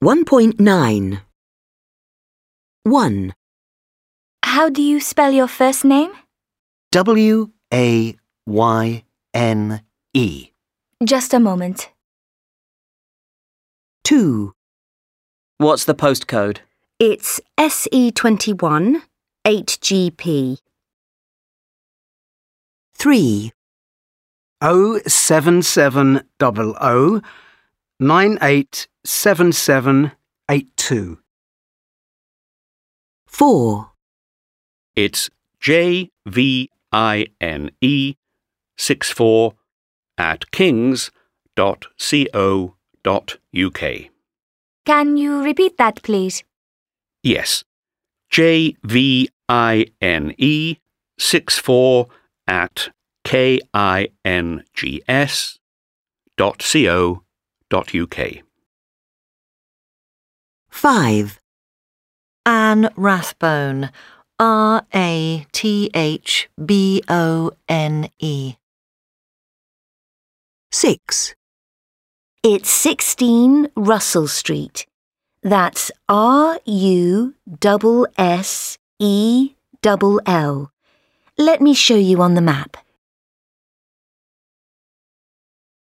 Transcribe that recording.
1.9 1. How do you spell your first name? Wayne. Just a moment. 2. What's the postcode? It's SE21 8GP. 3. 07700 987782. 4. It's jvine64@kings.co.uk. Can you repeat that, please? Yes, jvine64@kings.co.uk. 5. Anne Rathbone. RATHBONE. 6. It's 16 Russell Street. That's RUSSELL. Let me show you on the map.